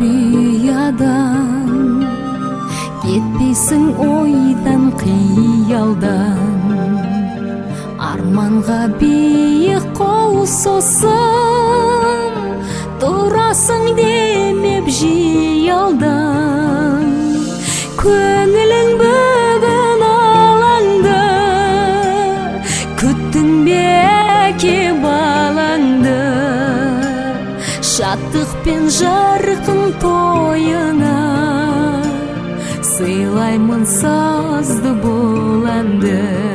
риядан, кетпейсің ойдан қиялдан. Арманға биік қол созсам, тұрасың демеп жиялдан. Көңілің бүгін алаңды, күттің бе әке балаңды. Шаттық пен жарқын тойына, сыйлаймын сазды бұл әнді.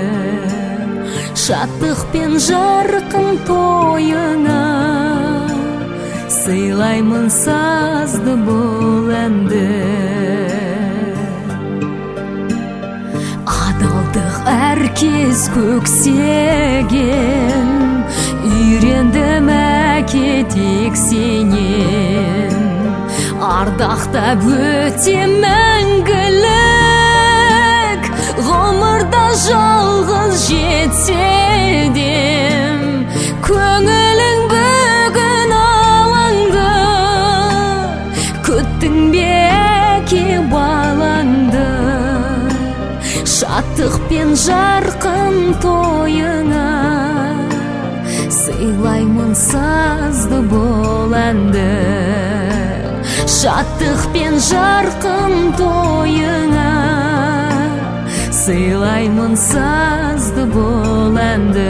Шаттық пен жарқын тойына, сыйлаймын сазды бұл әнді. Адалдық әркез көксеген, үйрендім әке тек сенен. Ардақтап өтем мәңгілік, ғұмырда жалғыз жетсе дем. Көңілің бүгін алаңды, күттің бе әке балаңды. Шаттық пен жарқын тойына, сыйлаймын сазды бұл әнді. Шаттық пен жарқын тойына, сыйлаймын сазды бұл әнді.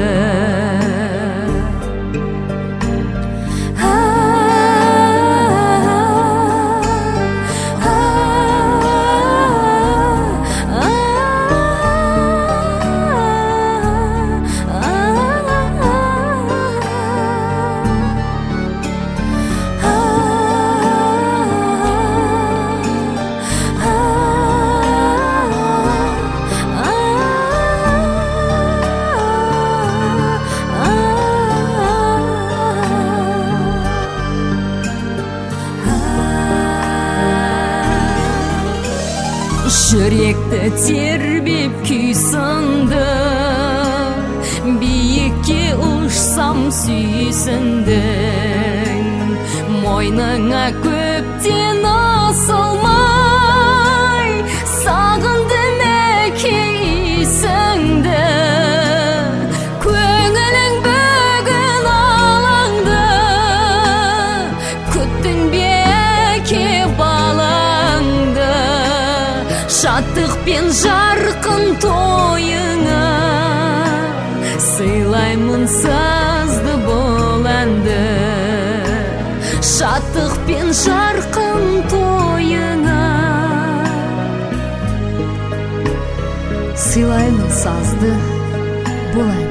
Жүректі тербеп күй сынды, биікке ұшсам сүйсіндің. Мойныңа көптен асылмай, сағындым әке исіңді. Көңілің бүгін алаңды, күттің бе әке балаңды. Шаттық пен жарқын тойына, сыйлаймын сазды бұл әнді. Шаттық пен жарқын тойына, сыйлаймын сазды бұл әнді.